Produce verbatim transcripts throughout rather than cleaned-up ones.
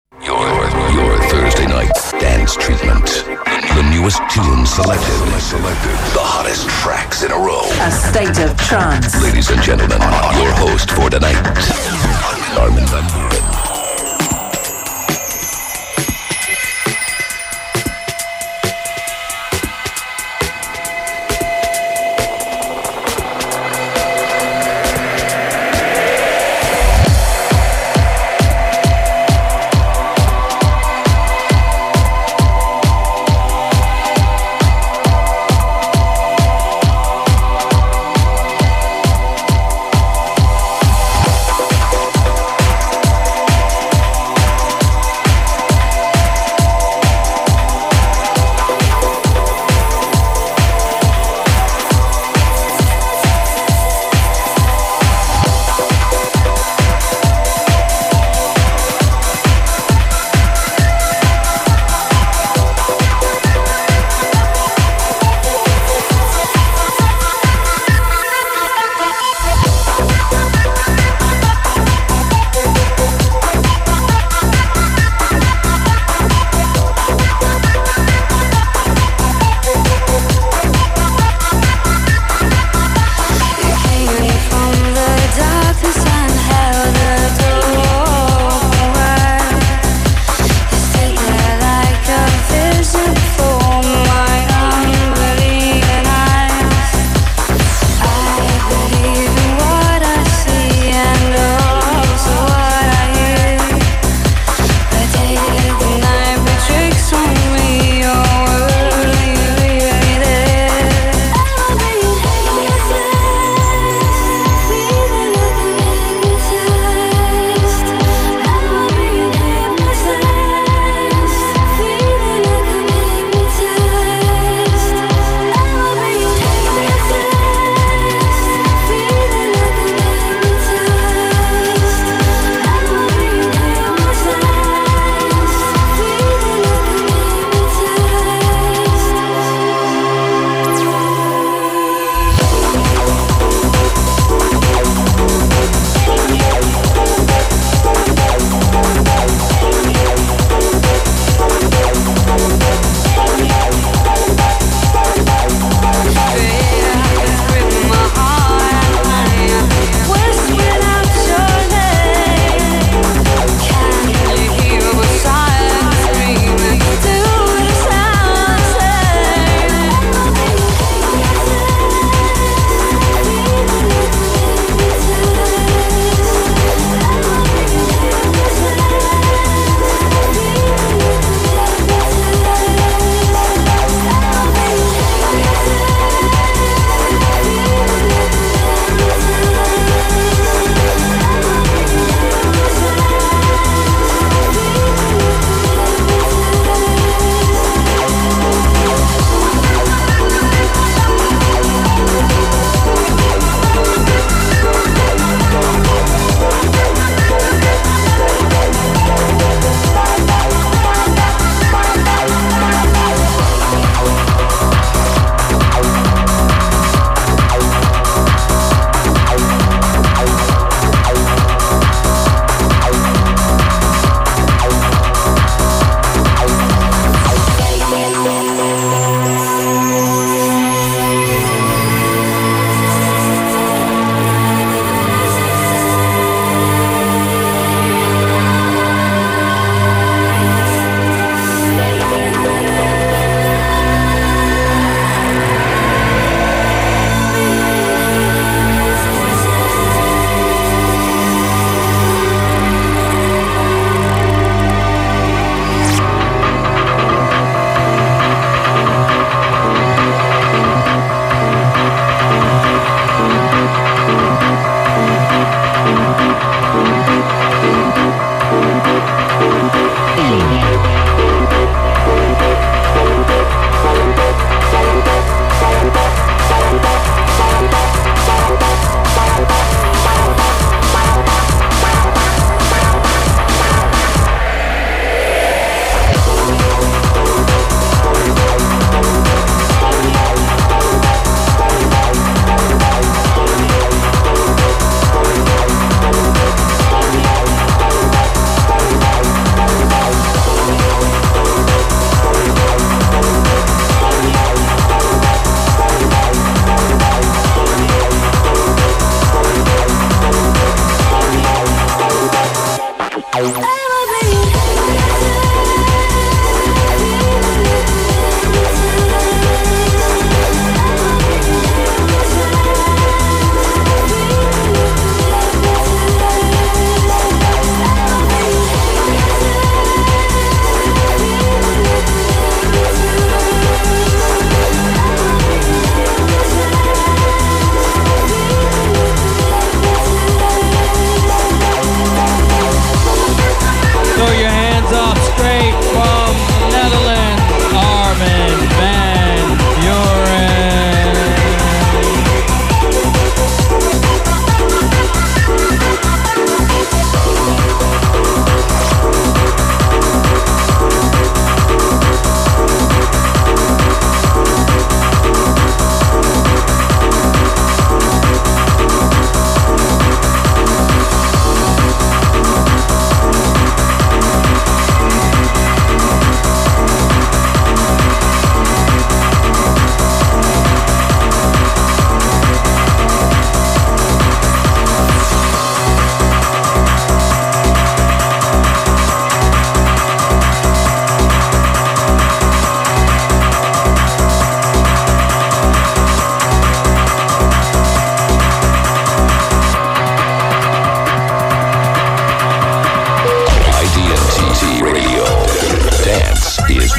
Your, your Thursday night dance treatment. The newest tunes selected. Selected. The hottest tracks in a row. A state of trance. Ladies and gentlemen, your host for tonight, Armin van Buuren.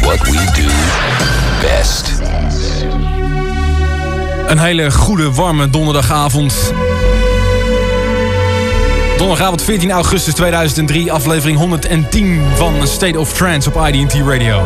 what we do best. Een hele goede, warme donderdagavond. Donderdagavond veertien augustus tweeduizend drie, aflevering honderdtien van State of Trance op I D T Radio.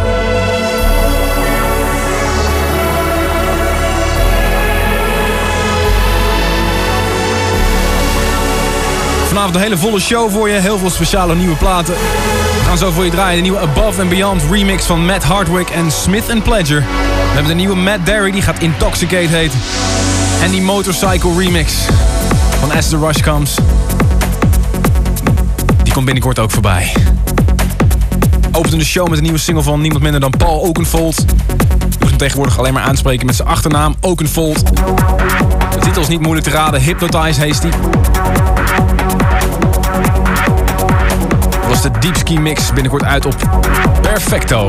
Vanavond een hele volle show voor je, heel veel speciale nieuwe platen. We gaan zo voor je draaien de nieuwe Above and Beyond remix van Matt Hardwick en Smith and Pledger. We hebben de nieuwe Matt Darey, die gaat Intoxicate heten. En die Motorcycle remix van As The Rush Comes. Die komt binnenkort ook voorbij. Opent de show met een nieuwe single van niemand minder dan Paul Oakenfold. Je moet hem tegenwoordig alleen maar aanspreken met zijn achternaam Oakenfold. De titel is niet moeilijk te raden, Hypnotize heet die. Dat was de Deep Ski Mix, binnenkort uit op Perfecto.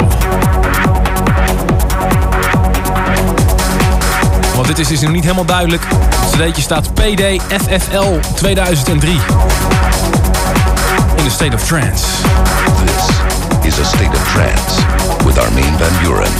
Want dit is, is nog niet helemaal duidelijk. Het cd'tje staat P D F F L tweeduizend drie. In the State of Trance. This is a State of Trance with Armin van Buuren.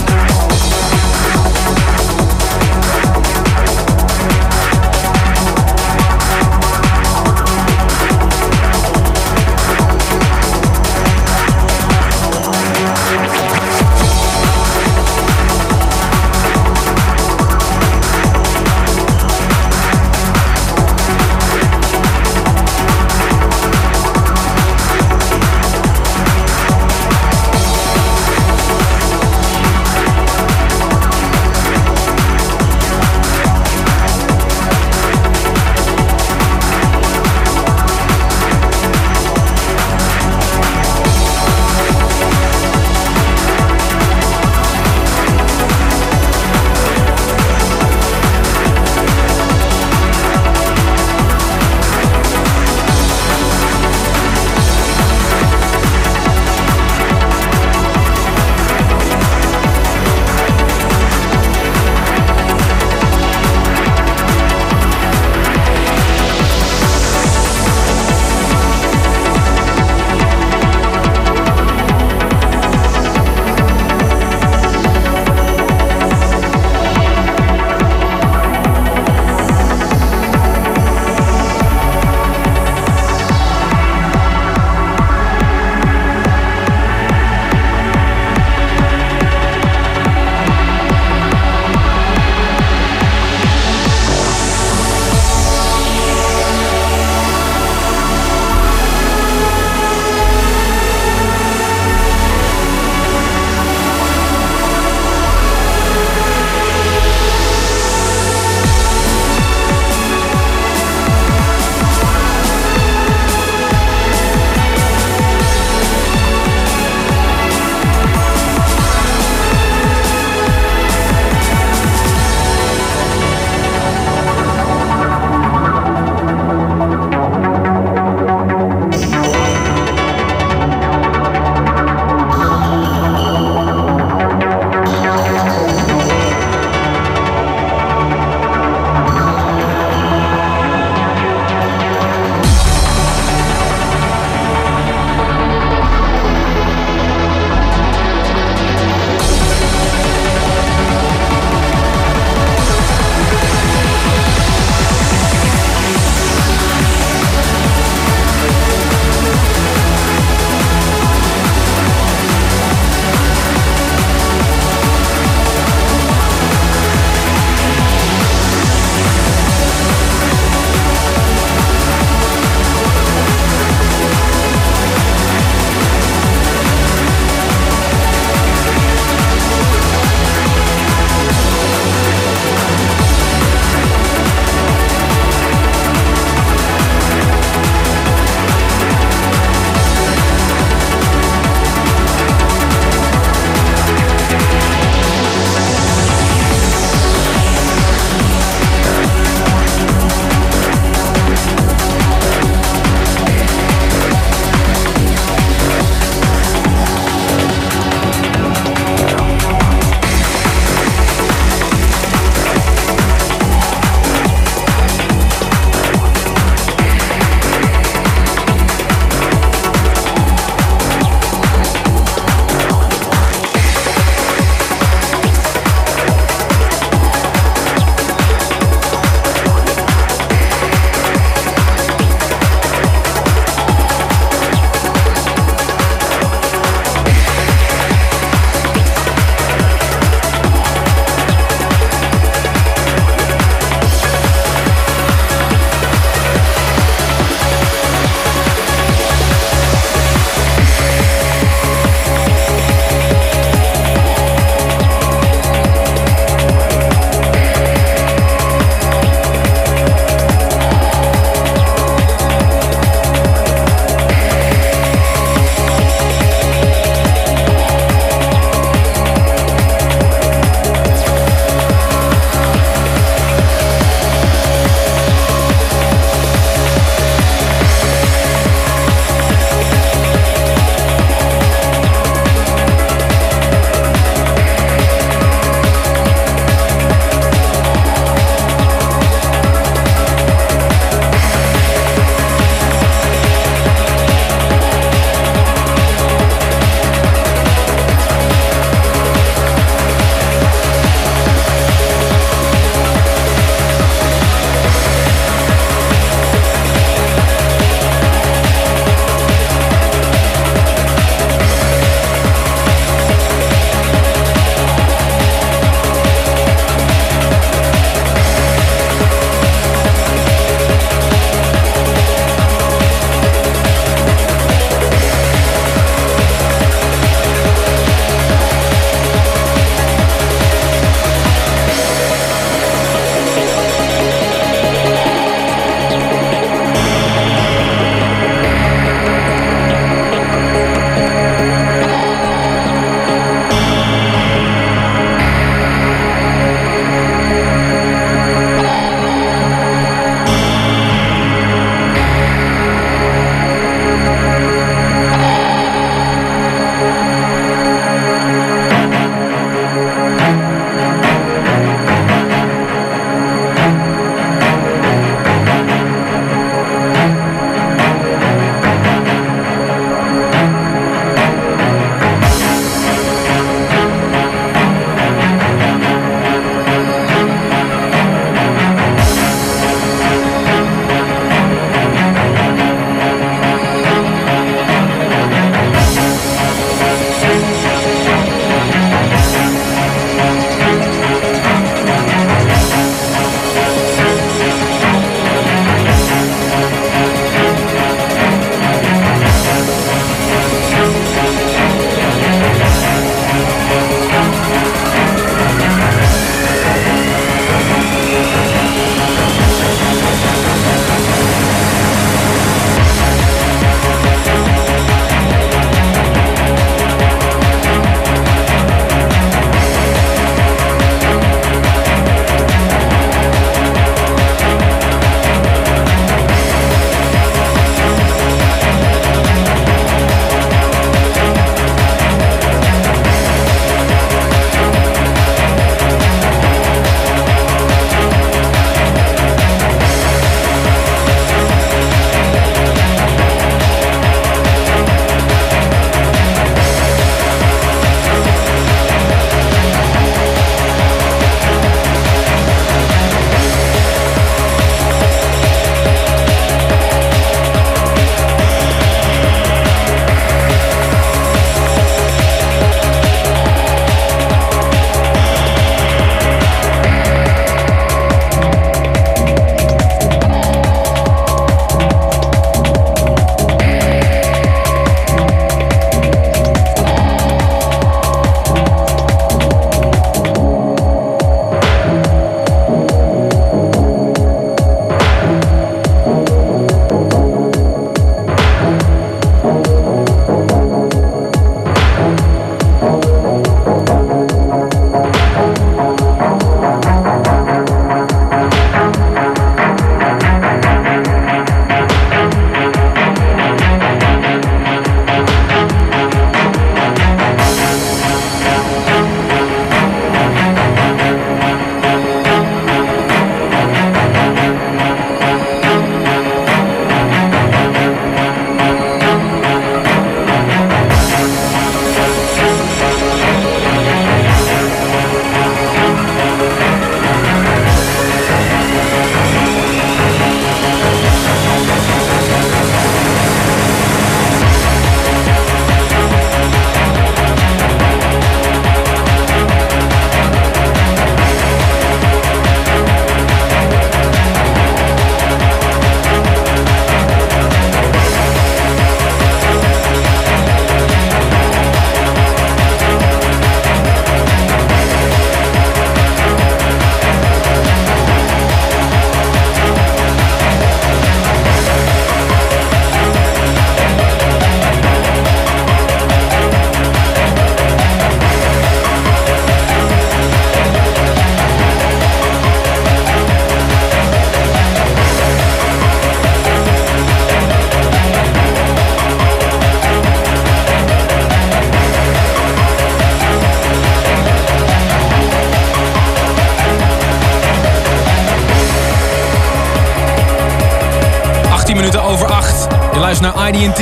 luistert naar I D and T.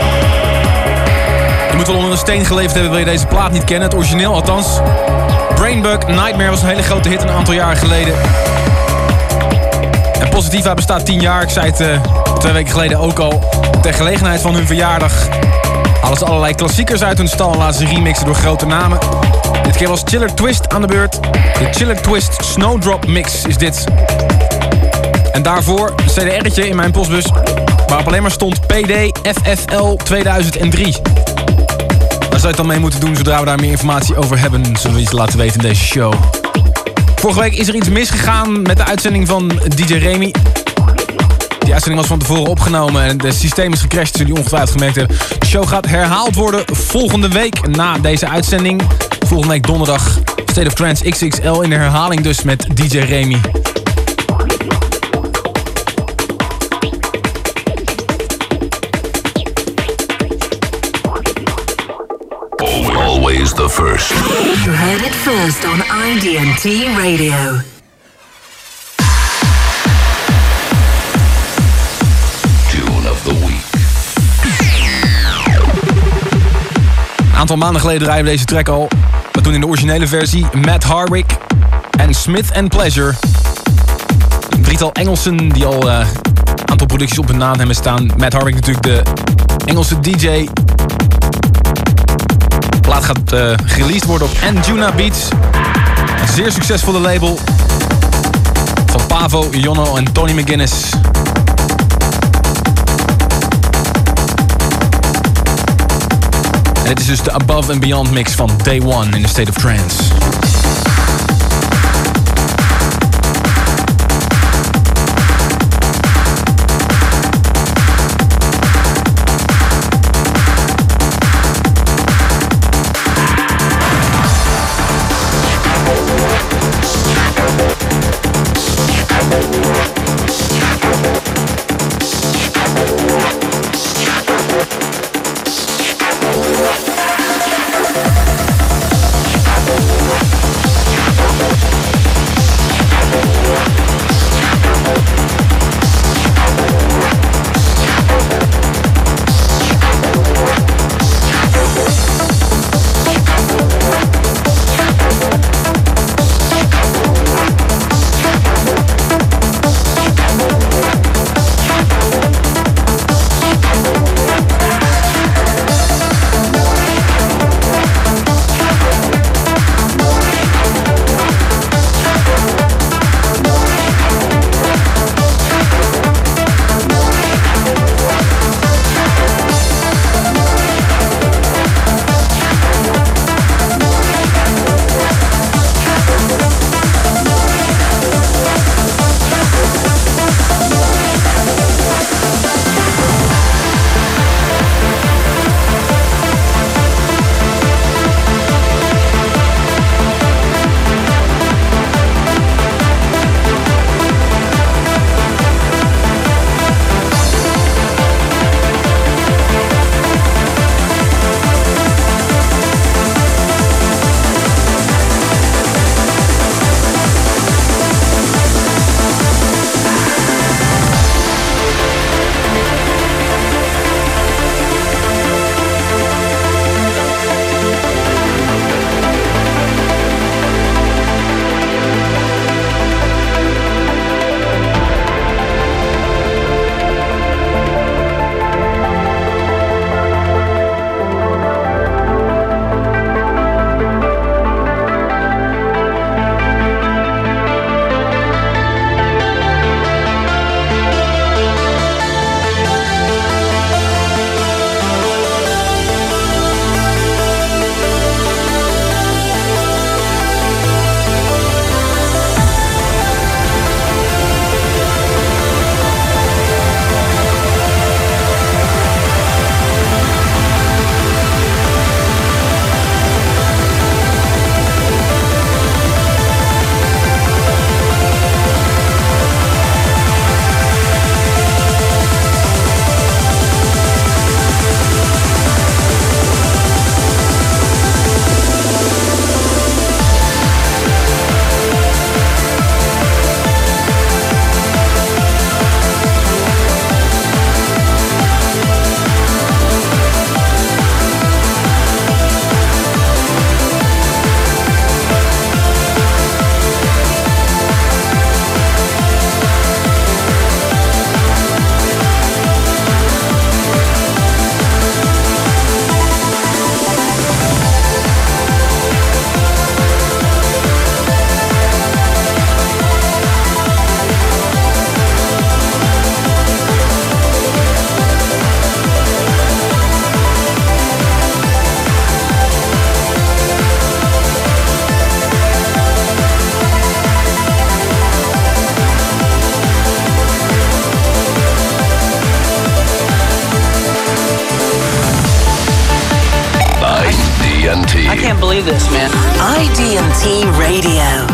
Je moet wel onder een steen geleefd hebben, wil je deze plaat niet kennen. Het origineel althans. Brainbug Nightmare was een hele grote hit een aantal jaren geleden. En Positiva bestaat tien jaar. Ik zei het uh, twee weken geleden ook al. Ter gelegenheid van hun verjaardag halen ze allerlei klassiekers uit hun stal en laten ze remixen door grote namen. Dit keer was Chiller Twist aan de beurt. De Chiller Twist Snowdrop Mix is dit. En daarvoor een C D R'tje in mijn postbus waarop alleen maar stond P D F F L tweeduizend drie. Daar zou je het dan mee moeten doen zodra we daar meer informatie over hebben. Zullen we iets laten weten in deze show. Vorige week is er iets misgegaan met de uitzending van D J Remy. Die uitzending was van tevoren opgenomen en het systeem is gecrashed, zullen jullie ongetwijfeld gemerkt hebben. De show gaat herhaald worden volgende week na deze uitzending. Volgende week donderdag State of Trance X X L in de herhaling dus met D J Remy. Always the first. You heard it first on I D and T Radio. Tune of the week. Een aantal maanden geleden draaiden we deze track al. Maar toen in de originele versie Matt Hardwick en Smith and Pleasure. Een drietal Engelsen die al een uh, aantal producties op hun naam hebben staan. Matt Hardwick natuurlijk de Engelse D J. De plaat gaat uh, gereleased worden op Anjuna Beats. Een zeer succesvolle label van Pavo, Jonno en Tony McGuinness. En dit is dus de Above and Beyond mix van Day One in the State of Trance. can't believe this, man. I D and T Radio.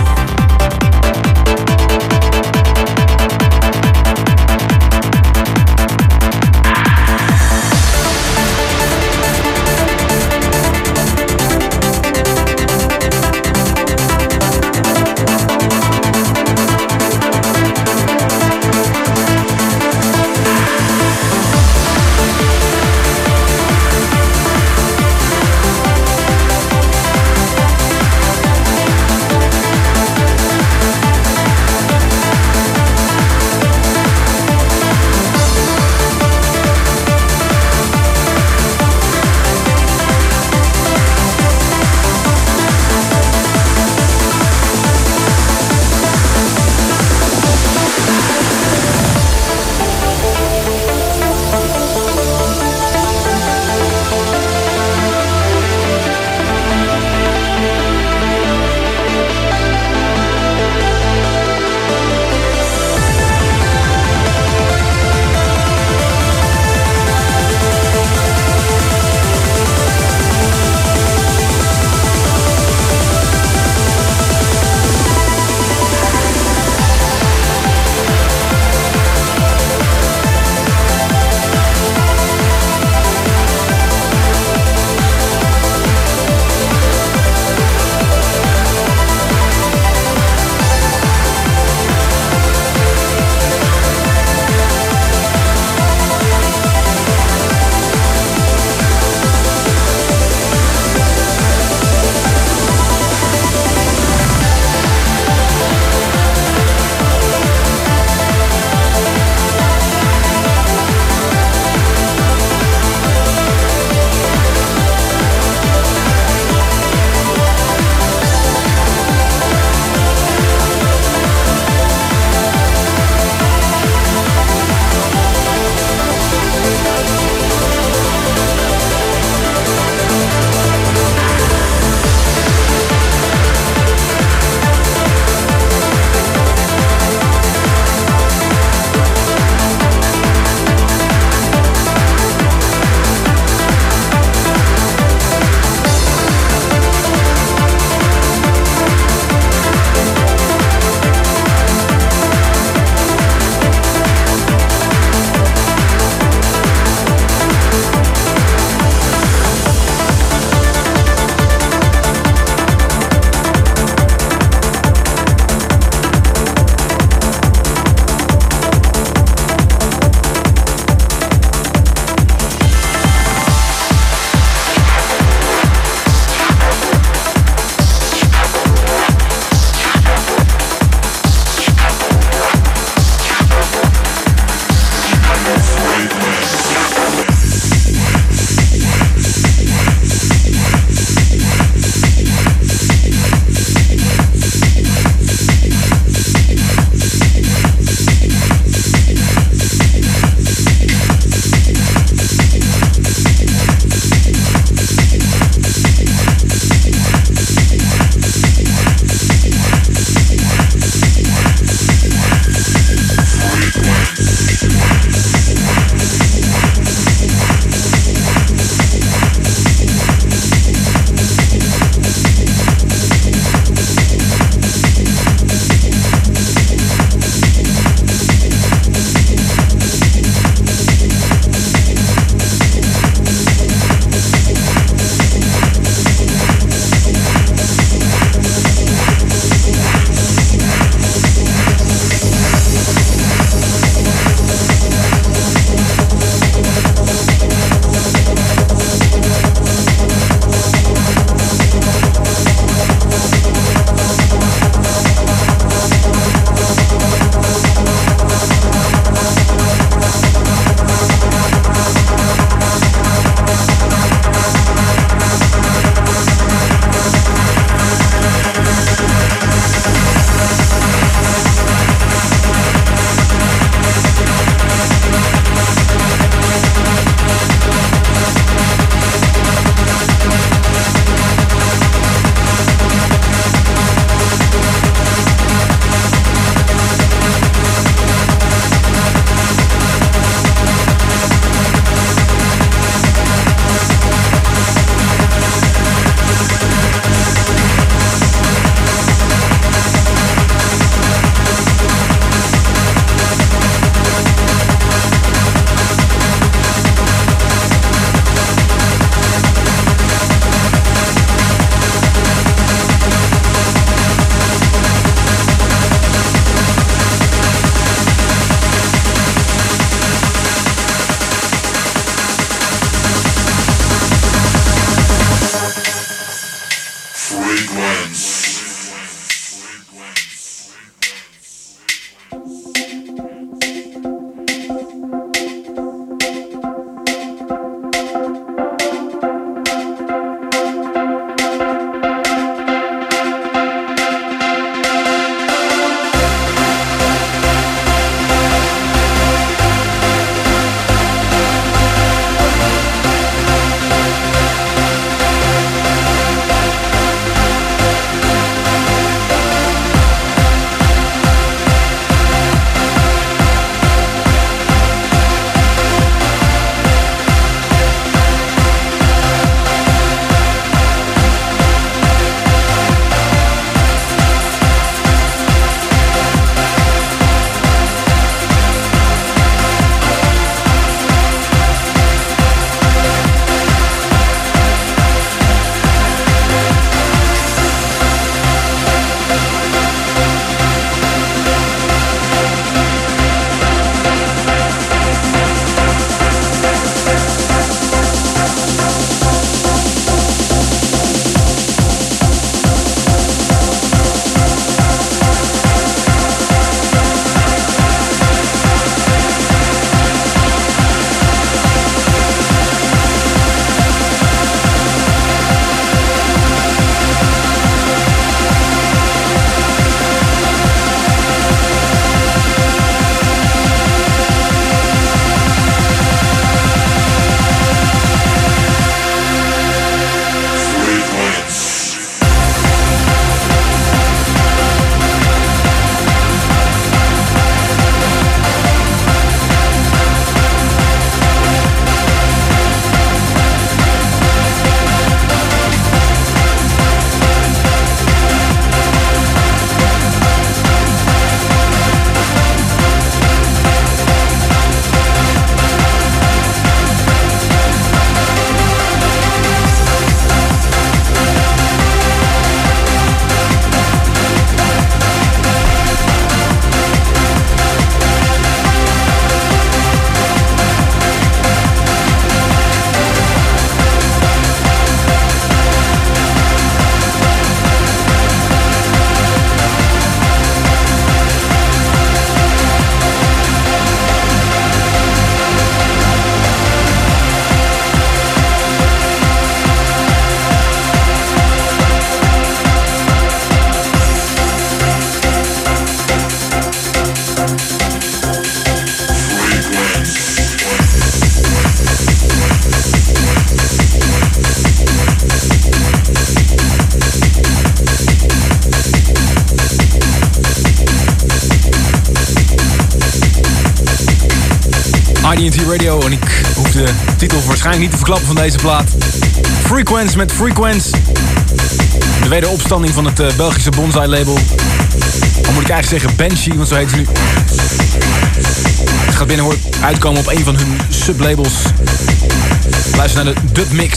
Radio. En ik hoef de titel waarschijnlijk niet te verklappen van deze plaat. Frequence met Frequence. De wederopstanding van het uh, Belgische Bonsai-label. Dan moet ik eigenlijk zeggen Banshee, want zo heet ze nu. Het gaat binnenkort uitkomen op een van hun sublabels. Luister naar de Dub Mix.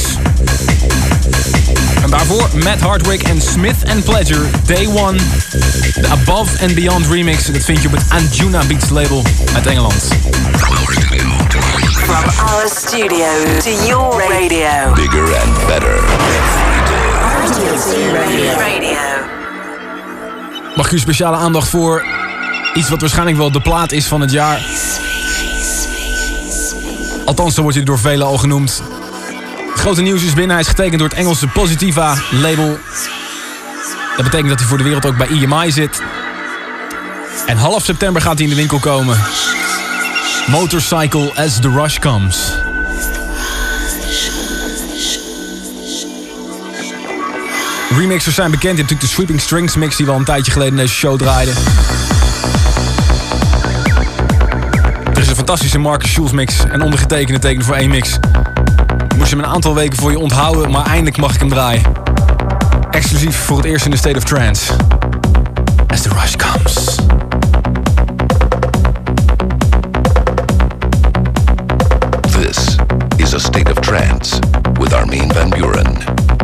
En daarvoor Matt Hardwick en Smith and Pleasure, Day One. De Above and Beyond remix, dat vind je op het Anjuna Beats label uit Engeland. From our studio to your radio. Bigger and better. I D T Radio. Mag ik u speciale aandacht voor iets wat waarschijnlijk wel de plaat is van het jaar. Althans, zo wordt hij door velen al genoemd. Het grote nieuws is binnen. Hij is getekend door het Engelse Positiva label. Dat betekent dat hij voor de wereld ook bij E M I zit. En half september gaat hij in de winkel komen. Motorcycle as the Rush Comes. Remixers zijn bekend. Je hebt natuurlijk de Sweeping Strings mix die we al een tijdje geleden in deze show draaiden. Er is een fantastische Marcus Schulz mix en ondergetekende tekenen voor één mix. Ik moest hem een aantal weken voor je onthouden, maar eindelijk mag ik hem draaien. Exclusief voor het eerst in de State of Trance. As the Rush Comes. This is a State of Trance with Armin van Buuren.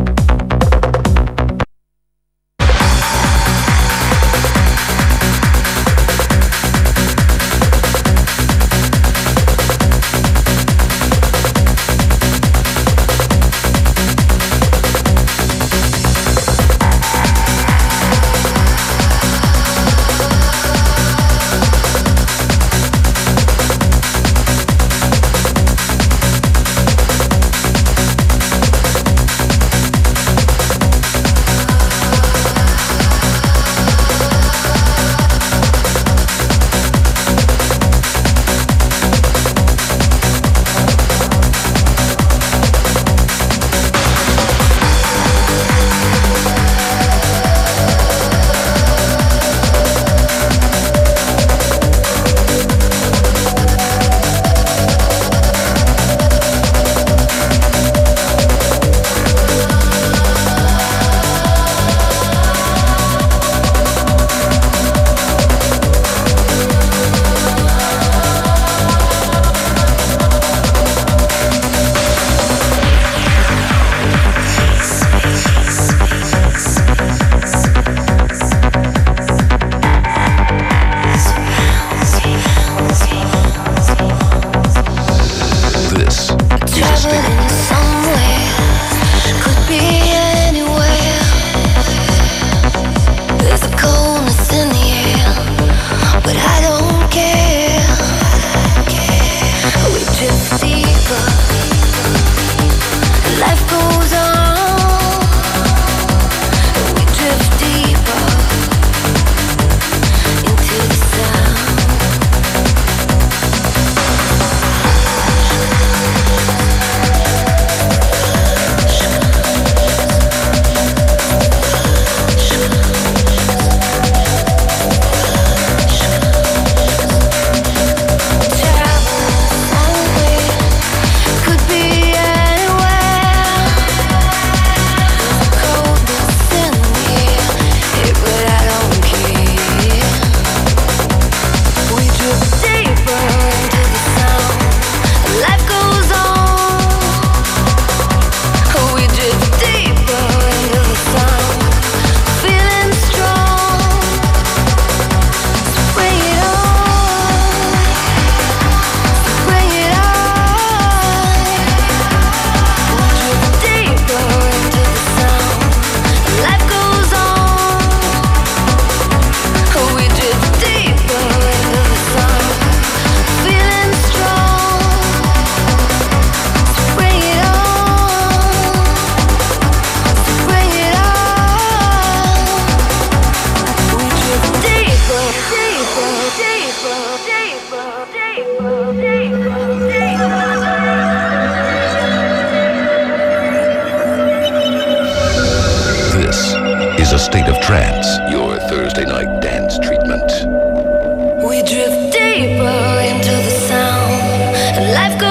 is a State of Trance, your Thursday night dance treatment. We drift deeper into the sound, and life goes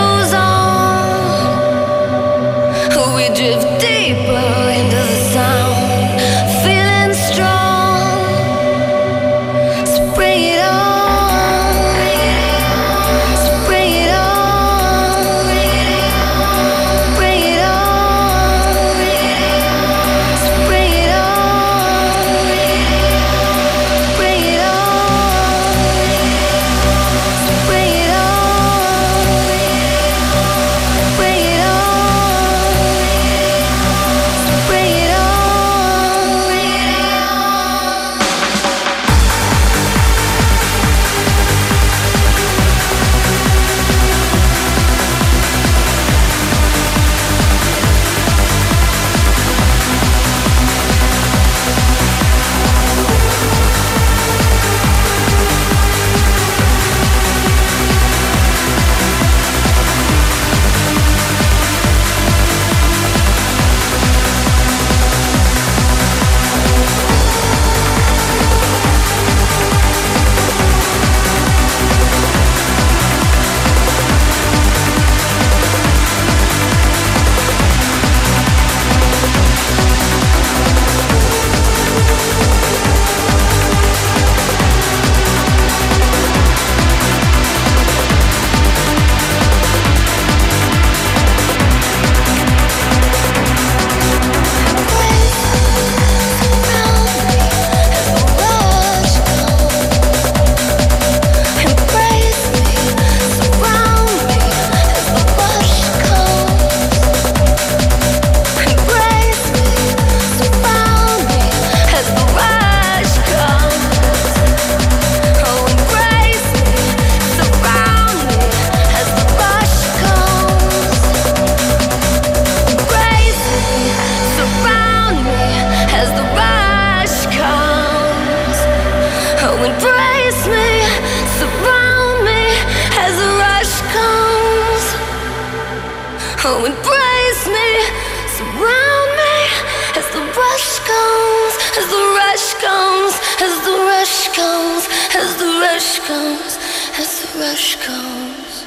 rush comes, as the rush comes,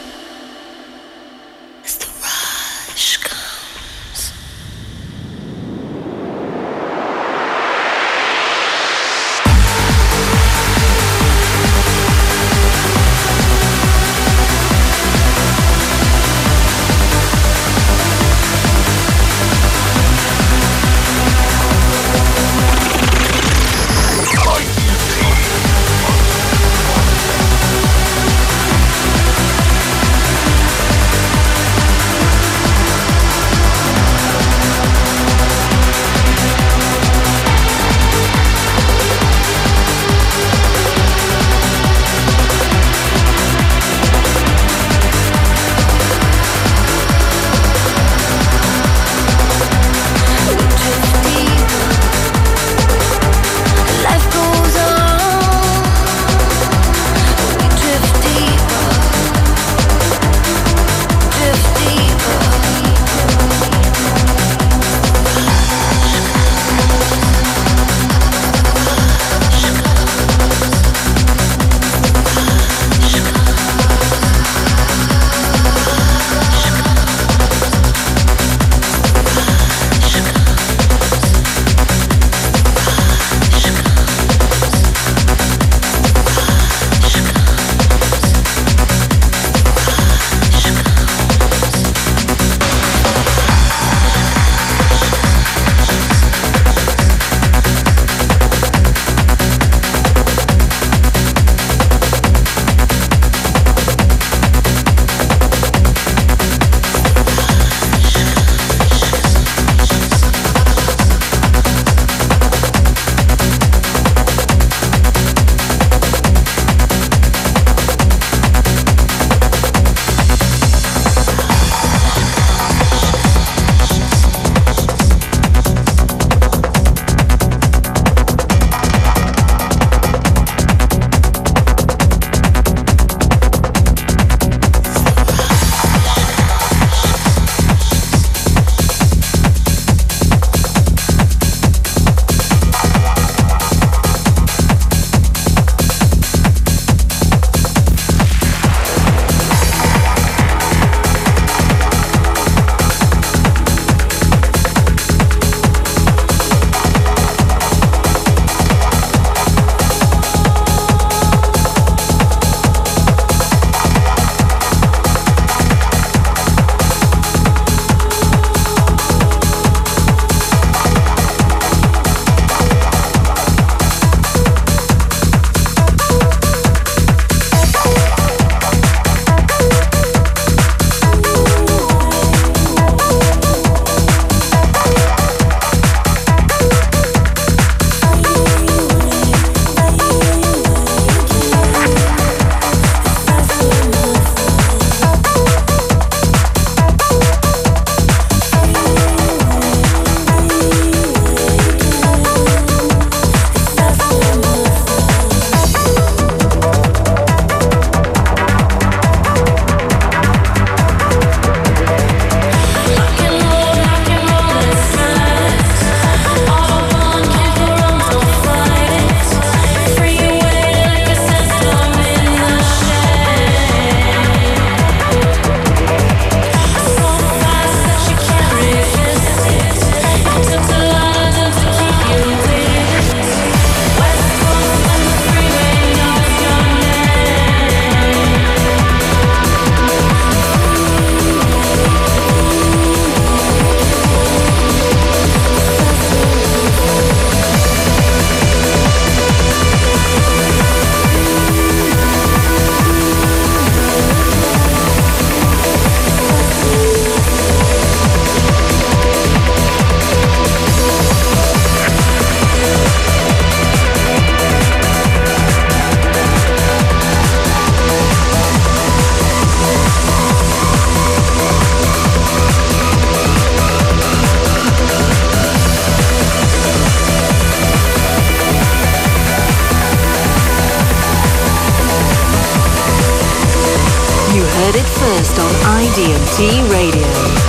as the rush comes. heard it first on I D M T Radio.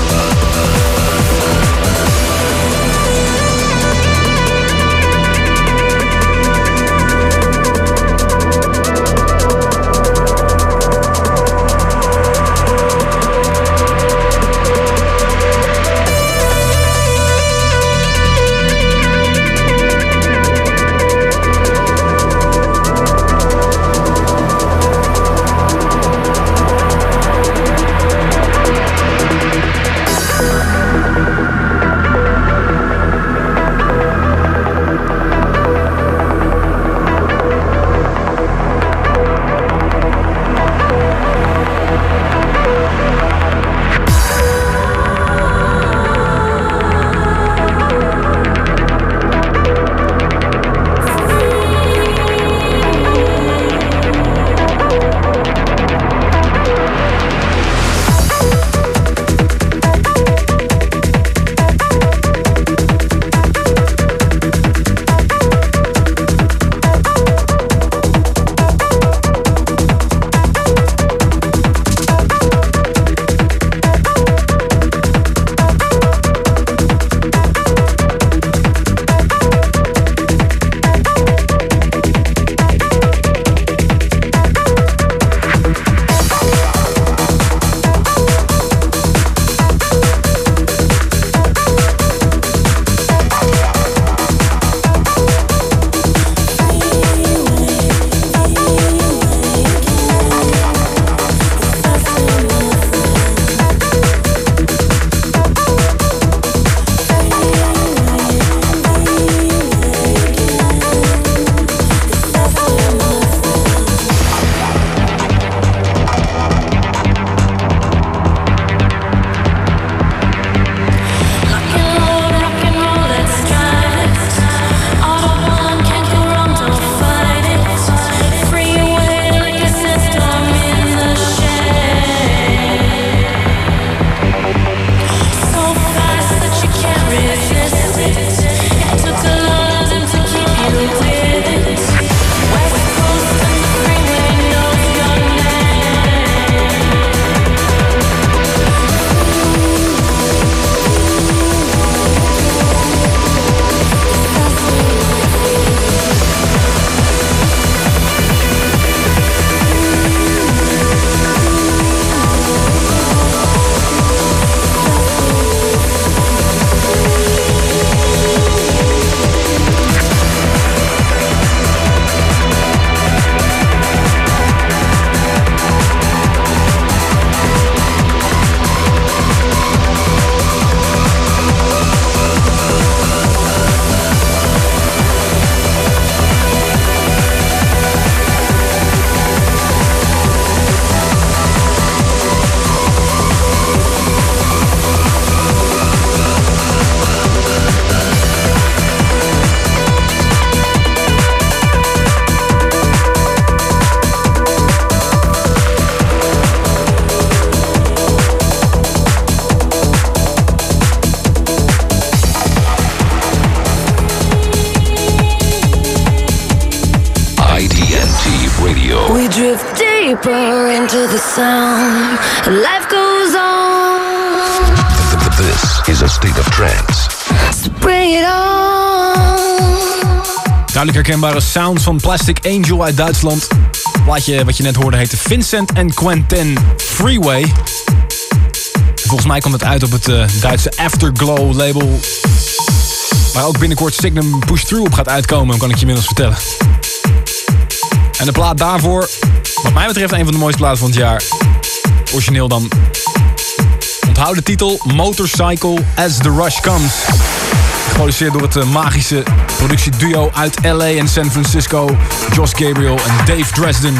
deeper into the sound. Life goes on. This is a state of trance. So bring it on. Duidelijk herkenbare sound van Plastic Angel uit Duitsland. Het plaatje wat je net hoorde heette Vincent en Quentin Freeway. Volgens mij komt het uit op het uh, Duitse Afterglow label. Waar ook binnenkort Signum Push Through op gaat uitkomen, kan ik je inmiddels vertellen. En de plaat daarvoor, wat mij betreft, een van de mooiste platen van het jaar. Origineel dan. Onthoud de titel Motorcycle As The Rush Comes. Geproduceerd door het uh, magische productieduo uit L A en San Francisco. Josh Gabriel en Dave Dresden.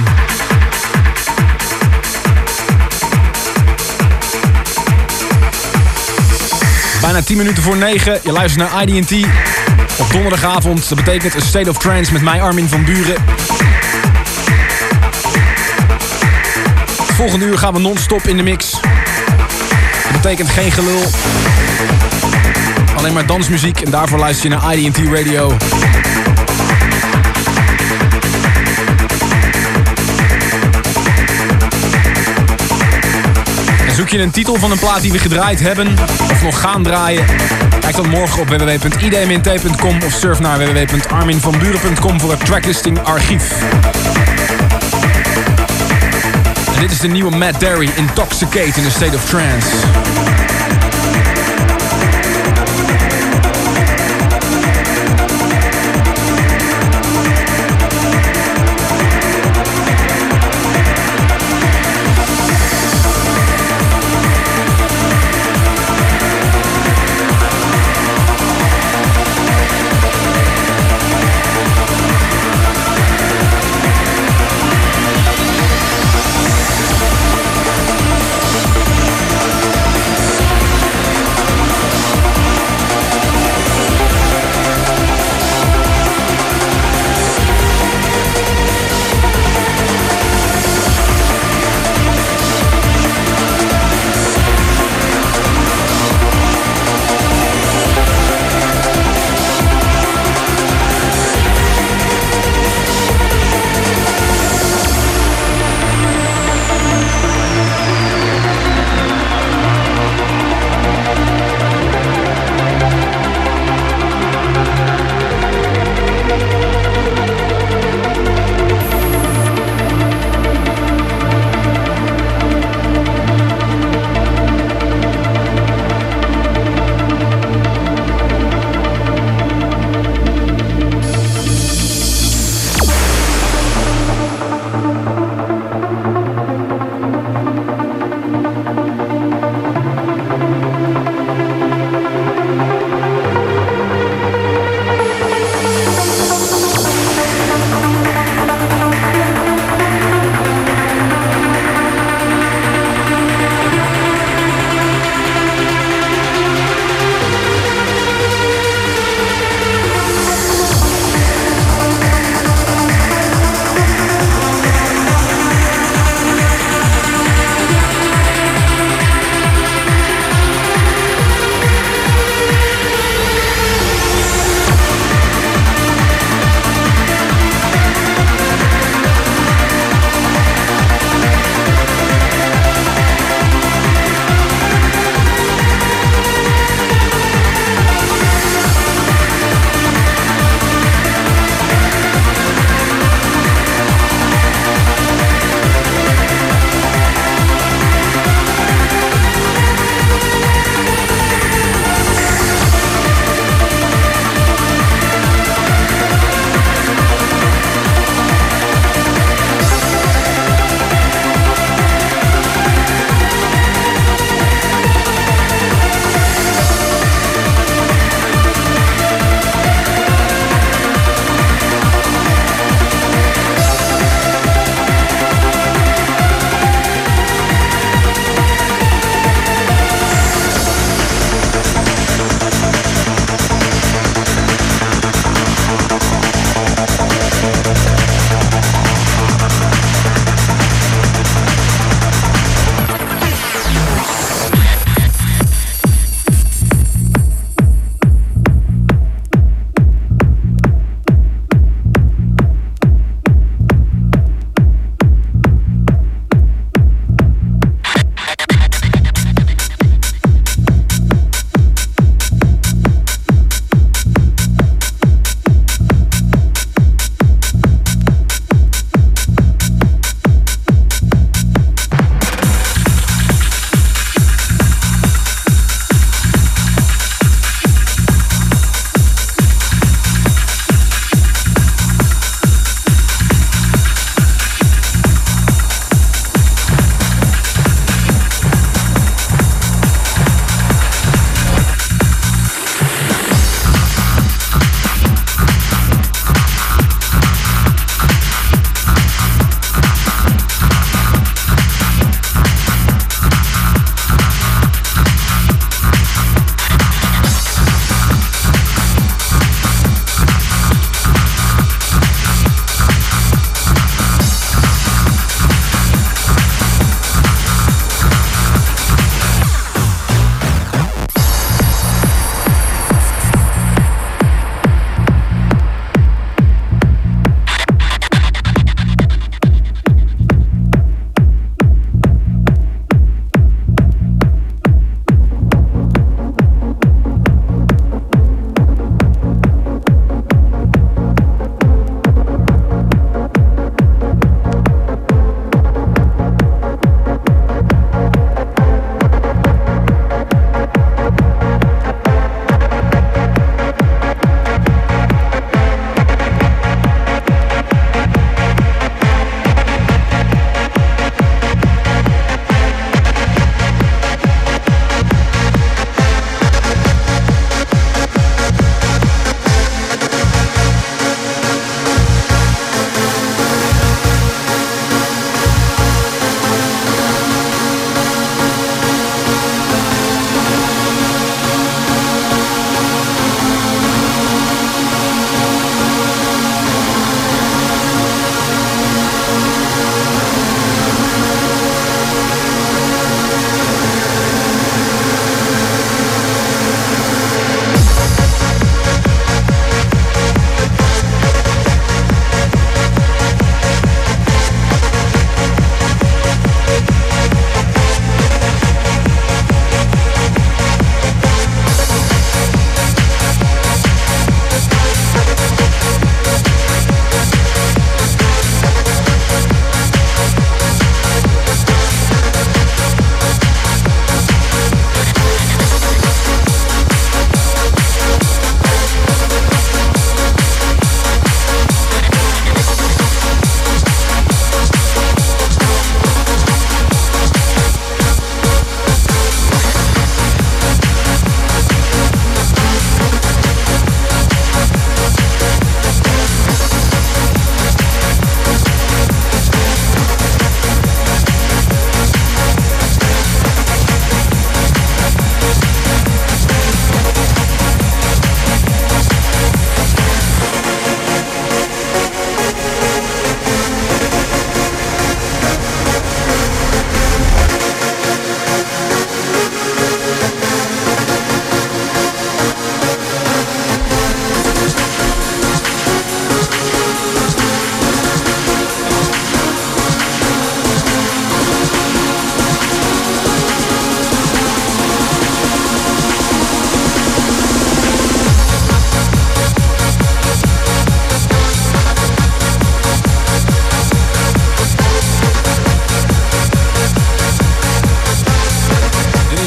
Bijna tien minuten voor negen. Je luistert naar I D en T op donderdagavond. Dat betekent een State of Trance met mij, Armin van Buuren. Het volgende uur gaan we non-stop in de mix. Dat betekent geen gelul. Alleen maar dansmuziek. En daarvoor luister je naar I D en T Radio. En zoek je een titel van een plaat die we gedraaid hebben of nog gaan draaien? Kijk dan morgen op w w w punt i d m n t punt com of surf naar w w w punt armin van buuren punt com voor het tracklisting archief. En dit is de nieuwe Matt Darey, Intoxicate in a State of Trance.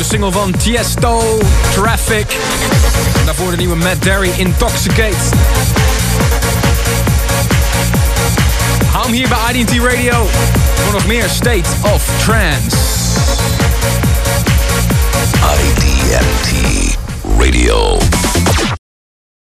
single van Tiesto, Traffic. En daarvoor de nieuwe Matt Darey, Intoxicate. Hou hem hier bij I D T Radio voor nog meer State of Trance. I D T Radio.